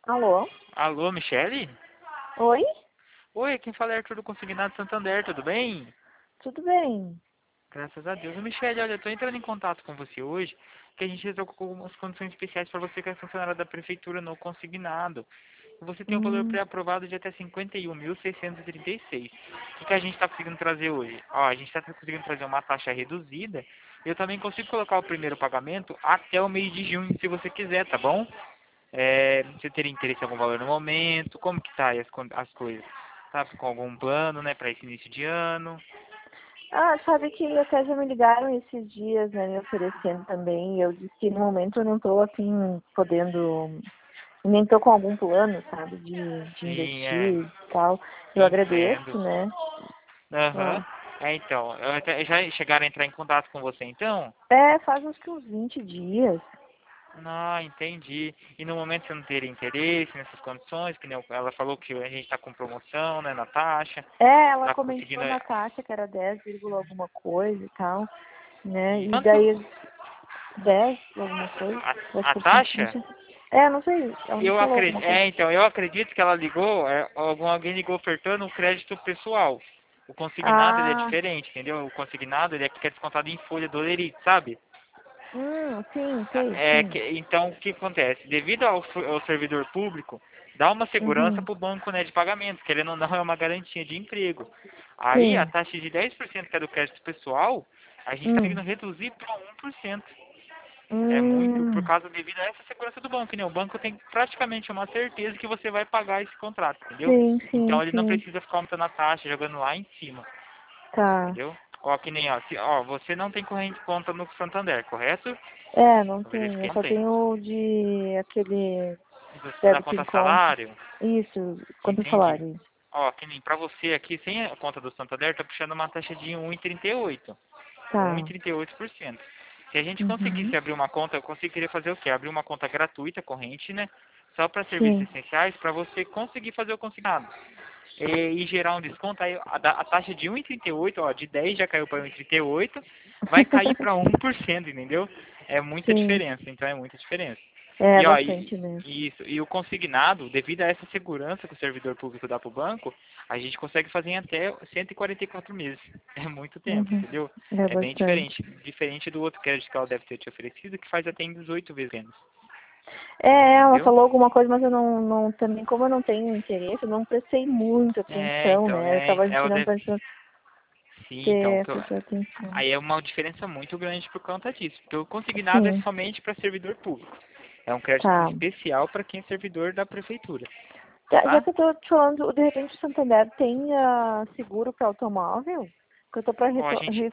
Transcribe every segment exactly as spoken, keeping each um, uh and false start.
Alô? Alô, Michele? Oi? Oi, quem fala é Arthur do Consignado Santander, tudo bem? Tudo bem? Graças a Deus. Ô, Michele, olha, eu tô entrando em contato com você hoje, que a gente entrou com algumas condições especiais para você que é funcionária da Prefeitura no Consignado. E você tem um valor Hum, pré-aprovado de até cinquenta e um mil seiscentos e trinta e seis. O que, que a gente está conseguindo trazer hoje? Ó, a gente está conseguindo trazer uma taxa reduzida. Eu também consigo colocar o primeiro pagamento até o mês de junho, se você quiser, tá bom? É, você teria interesse em algum valor no momento? Como que tá aí as, con- as coisas? Tá com algum plano, né, para esse início de ano? Ah, sabe que até já me ligaram esses dias, né, me oferecendo também. E eu disse que no momento eu não tô assim, podendo, nem tô com algum plano, sabe, de, de Sim, é, investir e tal. Eu entendo. agradeço, né? Aham. Ah, É, então, eu até- já chegaram a entrar em contato com você, então? é, faz uns que uns vinte dias. Ah, entendi. E no momento você não teria interesse nessas condições, que nem eu- ela falou que a gente está com promoção, né, na taxa, É, ela tá comentou conseguindo na taxa que era dez vírgula alguma coisa e tal, né? e E quanto daí dez alguma coisa, a, dez a por cento, não taxa? sei. É, não sei, ela me Eu falou acredito, alguma coisa. é, então, eu acredito que ela ligou, é, algum, alguém ligou ofertando um crédito pessoal. O consignado, ele é Ah, diferente, entendeu? O consignado, ele é que é descontado em folha do Olerite, sabe? hum, sim, sei, É, sim. que, então, o que acontece? Devido ao, f- ao servidor público, dá uma segurança Uhum, para o banco, né, de pagamento, querendo ou não, é uma garantia de emprego. Aí, a sim. taxa de dez por cento que é do crédito pessoal, a gente está conseguindo Hum, reduzir para um por cento. É muito por hum, causa devido a essa segurança do banco, né? O banco tem praticamente uma certeza que você vai pagar esse contrato, entendeu? sim, sim, Então ele não sim. precisa ficar aumentando a taxa, jogando lá em cima, Tá. entendeu? Ó, que nem, ó, se, ó, você não tem corrente de conta no Santander, correto? É, não Eu tem. Eu verifiquei, não só tem. tenho de aquele Do- Da débito em conta conta. salário, Isso, quanto entendi. salário? Ó, que nem pra você aqui, sem a conta do Santander, tá puxando uma taxa de um vírgula trinta e oito. um vírgula Tá. trinta e oito por cento. Se a gente Uhum. conseguisse abrir uma conta, eu conseguiria fazer o quê? Abrir uma conta gratuita, corrente, né? Só para serviços Sim. essenciais, para você conseguir fazer o consignado. E, e gerar um desconto, aí a, da- a taxa de um vírgula trinta e oito, ó, de dez já caiu para um vírgula trinta e oito, vai cair para um por cento, entendeu? É muita Sim. diferença, então é muita diferença. É E ó, e, bastante mesmo. isso, e o consignado, devido a essa segurança que o servidor público dá para o banco, a gente consegue fazer em até cento e quarenta e quatro meses. É muito tempo, Uhum. entendeu? É É bem bastante. diferente. Diferente do outro crédito que ela deve ter te oferecido, que faz até em dezoito vezes menos. É, ela Entendeu? falou alguma coisa, mas eu não, não, também, como eu não tenho interesse, eu não prestei muita É, atenção, então, né? Eu é, tava, a gente ela não deve. pensou Sim, então, ter que eu- prestado atenção. aí é uma diferença muito grande por conta disso. Porque o consignado é Sim, somente para servidor público. É um crédito tá. especial para quem é servidor da prefeitura, Já, já tá? que eu tô te falando, de repente o Santander tem ah, seguro para automóvel? Que eu tô para Ó, a gente.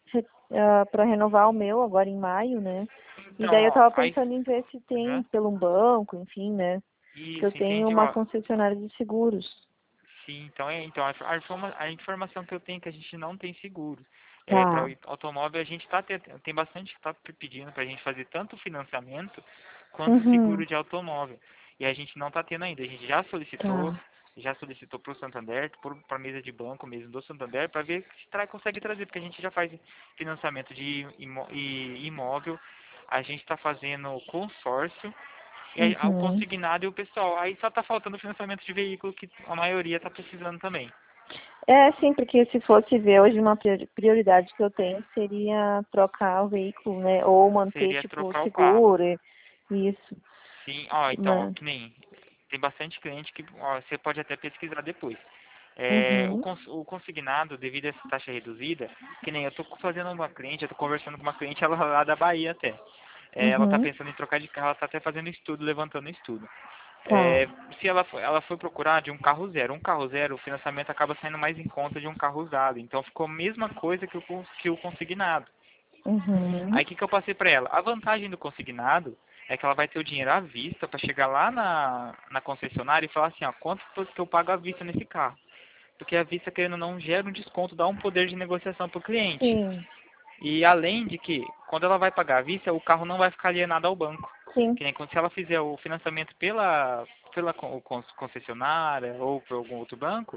para renovar o meu agora em maio, né? E Então, daí eu ó, tava aí. pensando em ver se tem Aham. pelo um banco, enfim, né? Que eu Isso, tenho entendi, uma ó. concessionária de seguros. Sim, então, é, então a, a informa- a informação que eu tenho é que a gente não tem seguro. É, para Tá. o automóvel a gente tá te- tem bastante que está pedindo para a gente fazer tanto financiamento quanto Uhum. seguro de automóvel. E a gente não está tendo ainda. A gente já solicitou, Tá. já solicitou para o Santander, para a mesa de banco mesmo do Santander, para ver se tra consegue trazer, porque a gente já faz financiamento de imó e imóvel, a gente está fazendo consórcio e aí, o Uhum. consignado e o pessoal. Aí só tá faltando o financiamento de veículo que a maioria tá precisando também. É, sim, porque se fosse ver hoje uma priori- prioridade que eu tenho seria trocar o veículo, né? Ou manter, Seria tipo, o trocar o carro. seguro, e- isso. Sim, ó, então, ó, Mas, que nem tem bastante cliente que ó, você pode até pesquisar depois. É, o, uhum, cons- o consignado, devido a essa taxa reduzida, que nem eu tô fazendo uma cliente, eu tô conversando com uma cliente, ela lá da Bahia até. É, ela tá uhum, pensando em trocar de carro, ela tá até fazendo estudo, levantando estudo. tá, É, se ela, for- ela foi procurar de um carro zero, um carro zero, o financiamento acaba saindo mais em conta de um carro usado. Então ficou a mesma coisa que o, cons- que o consignado. uhum, Aí o que, que eu passei para ela? A vantagem do consignado é que ela vai ter o dinheiro à vista para chegar lá na, na concessionária e falar assim, ó, quanto que eu pago à vista nesse carro? Porque a vista, querendo ou não, gera um desconto, dá um poder de negociação para o cliente. sim, E além de que, quando ela vai pagar à vista, o carro não vai ficar alienado ao banco. sim, Que nem quando, se ela fizer o financiamento pela, pela con- con- concessionária ou por algum outro banco,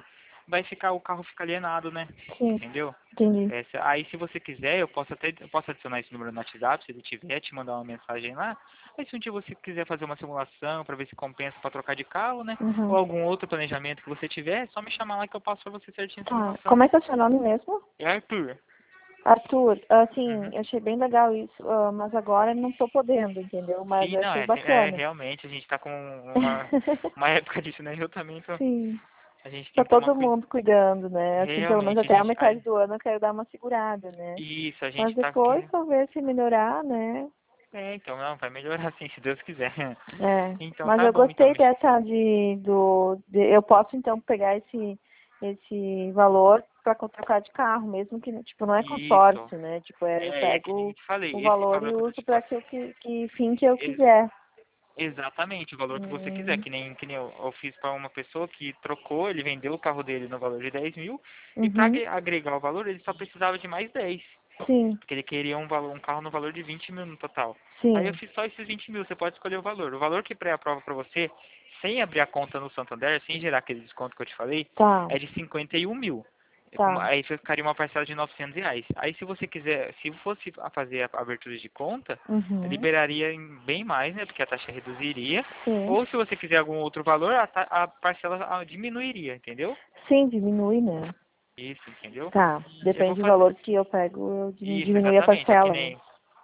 vai ficar, o carro fica alienado, né? Sim, Entendeu? entendi. Essa, aí se você quiser, eu posso até eu posso adicionar esse número no WhatsApp, se ele tiver, te mandar uma mensagem lá. Aí se um dia você quiser fazer uma simulação para ver se compensa para trocar de carro, né? Ou Uhum. algum outro planejamento que você tiver, é só me chamar lá que eu passo para você certinho a Tá. simulação. Como é que é o seu nome mesmo? É Arthur. Arthur, assim, Uhum. eu achei bem legal isso, ah, mas agora não tô podendo, entendeu? Mas Sim, eu não, achei é, assim, é bacana. realmente, a gente tá com uma, uma época disso, né? Eu também tô, Sim, a gente tem tá que tomar todo cuidado. mundo cuidando, né? Assim, pelo menos Realmente, a até a gente, a, metade do ano eu quero dar uma segurada, né? isso, a Mas gente tá depois, aqui. talvez, se melhorar, né? É, então, não, vai melhorar sim, se Deus quiser. É. Então, Mas tá eu bom, então, gostei me- dessa de, do, de, eu posso então pegar esse, esse valor para trocar de carro, mesmo que, tipo, não é isso. consórcio, né? Tipo, é, eu É, é que nem eu pego te falei, o esse valor valor e que eu tô uso te para falando. que, eu que, que fim que eu Ex- quiser. exatamente, o valor que você quiser, Hum, que nem, que nem eu, eu fiz para uma pessoa que trocou, ele vendeu o carro dele no valor de dez mil, e para uhum, agregar o valor, ele só precisava de mais dez. sim, Porque ele queria um, valor, um carro no valor de vinte mil no total. Aí eu sim, fiz só esses vinte mil, você pode escolher o valor. O valor que pré-aprova para você, sem abrir a conta no Santander, sem gerar aquele desconto que eu te falei, tá, é de cinquenta e um mil. tá, Aí ficaria uma parcela de novecentos reais. Aí se você quiser, se fosse a fazer a abertura de conta, uhum, liberaria em bem mais, né? Porque a taxa reduziria. sim, Ou se você quiser algum outro valor, a, ta- a parcela ah, diminuiria, entendeu? sim, diminui, né? Isso, entendeu? Tá, Eu vou depende do fazer. valor que eu pego, eu diminu- Isso, diminui a exatamente. Que parcela, né? nem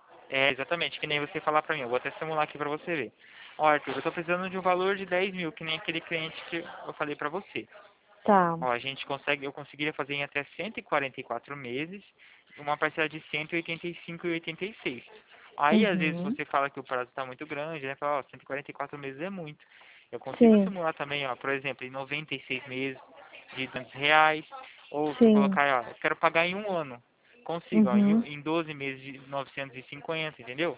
é, exatamente, que nem você falar pra mim. Eu vou até simular aqui pra você ver. Ó, Arthur, eu tô precisando de um valor de dez mil, que nem aquele cliente que eu falei pra você. Tá, Ó, a gente consegue, eu conseguiria fazer em até cento e quarenta e quatro meses, uma parcela de cento e oitenta e cinco e oitenta e seis. Aí, às vezes, uhum, você fala que o prazo está muito grande, né? Fala, ó, cento e quarenta e quatro meses é muito. Eu consigo sim, simular também, ó, por exemplo, em noventa e seis meses de duzentos reais, ou se sim, colocar, ó, eu quero pagar em um ano. Consigo, ó, em, uhum. em doze meses de novecentos e cinquenta, entendeu?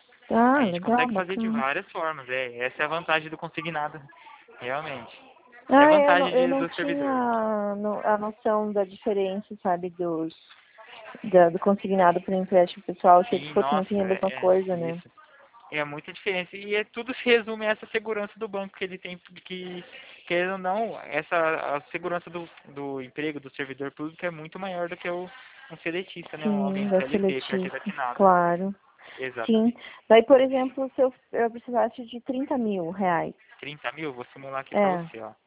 A Ah, gente legal, consegue fazer de bacana. várias formas, é. Essa é a vantagem do consignado, realmente. É a Ah, eu não, vantagem eu de- não do servidor. tinha no- a noção da diferença, sabe, dos, da, do consignado para empréstimo pessoal. Achei que Sim, fosse nossa, muito a é, mesma é coisa, né? isso. É muita diferença. E é, tudo se resume a essa segurança do banco que ele tem, que, querendo ou não, essa, a segurança do, do emprego do servidor público é muito maior do que o, um seletista, né? Um Sim, alguém da C L T, carteira seletista, assinada. claro. Sim. Exatamente. Daí, por exemplo, se eu, eu precisasse de trinta mil reais. trinta mil, vou simular aqui pra É, você, ó.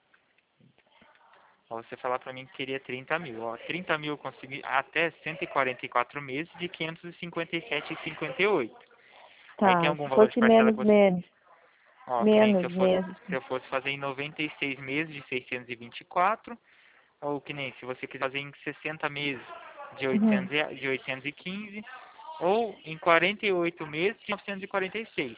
Ó, você falar pra mim que queria trinta mil, ó. trinta mil eu consegui até cento e quarenta e quatro meses de quinhentos e cinquenta e sete e cinquenta e oito. Aí tem tá. algum Se valor de fosse parcela menos que você... meses, Ó, que nem se menos eu fosse, meses. se eu fosse fazer em noventa e seis meses de seiscentos e vinte e quatro, ou que nem se você quiser fazer em sessenta meses de Uhum. oitocentos, e- de oitocentos e quinze, ou em quarenta e oito meses de novecentos e quarenta e seis,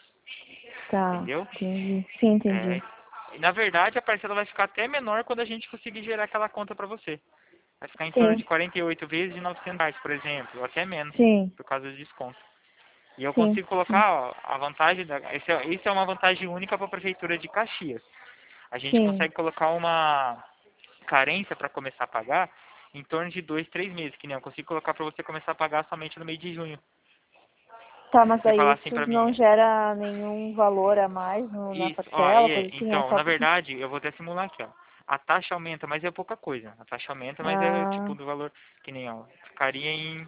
Tá, entendeu? entendi. Sim, É, entendi. e na verdade a parcela vai ficar até menor quando a gente conseguir gerar aquela conta para você. Vai ficar em torno de Sim, quarenta e oito vezes de novecentos reais, por exemplo, ou até menos, sim, por causa do desconto. E eu sim, consigo sim, colocar, ó, a vantagem, da, esse é, isso é uma vantagem única para a Prefeitura de Caxias. A gente sim. consegue colocar uma carência para começar a pagar em torno de dois, três meses, que nem eu consigo colocar para você começar a pagar somente no mês de junho. Tá, Se mas você aí falar assim isso para mim, não gera nenhum valor a mais no, na isso, ó, parcela, e, coisa assim, é então, só na porque. verdade, eu vou até simular aqui, ó. A taxa aumenta, mas é pouca coisa. A taxa aumenta, mas é Ah, tipo do valor que nem, ó, ficaria em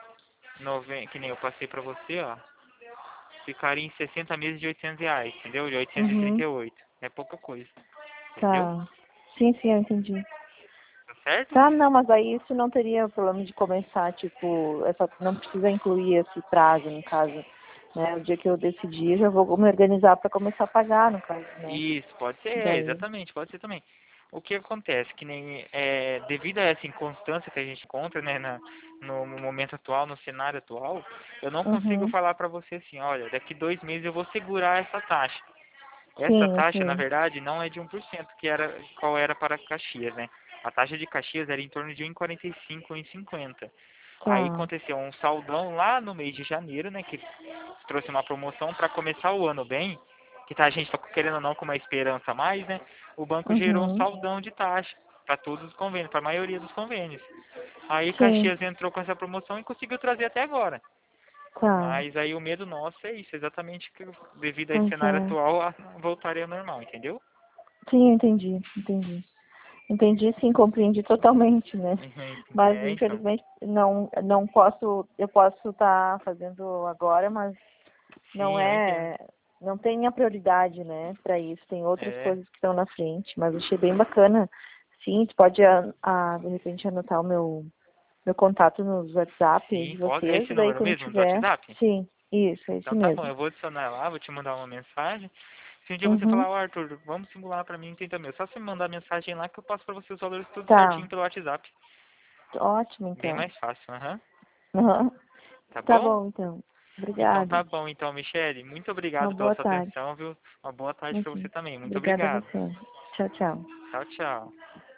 nove, que nem eu passei para você, ó. Ficaria em sessenta meses de oitocentos reais, entendeu? De oitocentos e trinta uhum, e oito. É pouca coisa, entendeu? tá. Sim, sim, eu entendi. Tá certo? Tá, não, mas aí isso não teria problema de começar, tipo, é só, não precisa incluir esse prazo, no caso, né? O dia que eu decidir, eu já vou me organizar para começar a pagar, no caso, né? Isso, pode ser, é, Daí. exatamente, pode ser também. O que acontece, que nem, é, devido a essa inconstância que a gente encontra, né, na, no momento atual, no cenário atual, eu não consigo Uhum. falar para você assim, olha, daqui dois meses eu vou segurar essa taxa. Essa Sim, eu taxa, na sei. verdade, não é de um por cento, que era, qual era para Caxias, né? A taxa de Caxias era em torno de um vírgula quarenta e cinco, um vírgula cinquenta. Aí Tá. aconteceu um saldão lá no mês de janeiro, né, que trouxe uma promoção para começar o ano bem, que tá, a gente tá querendo ou não com uma esperança a mais, né? O banco gerou um Uhum. saldão de taxa para todos os convênios, para a maioria dos convênios. Aí Sim, Caxias entrou com essa promoção e conseguiu trazer até agora. tá. Mas aí o medo nosso é isso, exatamente que devido a esse Pois cenário é. atual, a- voltaria ao normal, entendeu? Sim, entendi, entendi. Entendi, sim, compreendi totalmente, né? Mas É, então. infelizmente não, não posso, eu posso estar fazendo agora, mas não Sim, eu entendo. é, não tem a prioridade, né, para isso. Tem outras É, coisas que estão na frente, mas achei bem bacana. Sim, tu pode a, a, de repente anotar o meu meu contato nos WhatsApp de sim, pode. É vocês, esse e daí número quando mesmo do tiver, WhatsApp? sim, isso, é isso Então tá bom, mesmo. eu vou adicionar lá, vou te mandar uma mensagem. Se um dia você Uhum. falar, ó, Arthur, vamos simular pra mim trinta mil, só você me mandar a mensagem lá que eu passo pra você os valores tudo Tá, certinho pelo WhatsApp. ótimo Bem então. mais fácil, aham. Uhum. Tá Tá bom? bom então. Então Obrigada. tá bom, então, Michele. Muito Uma obrigado pela boa sua tarde. atenção, viu? Uma boa tarde pra você Uhum. também. Muito Obrigada a obrigado. você. Tchau, tchau. Tchau, tchau.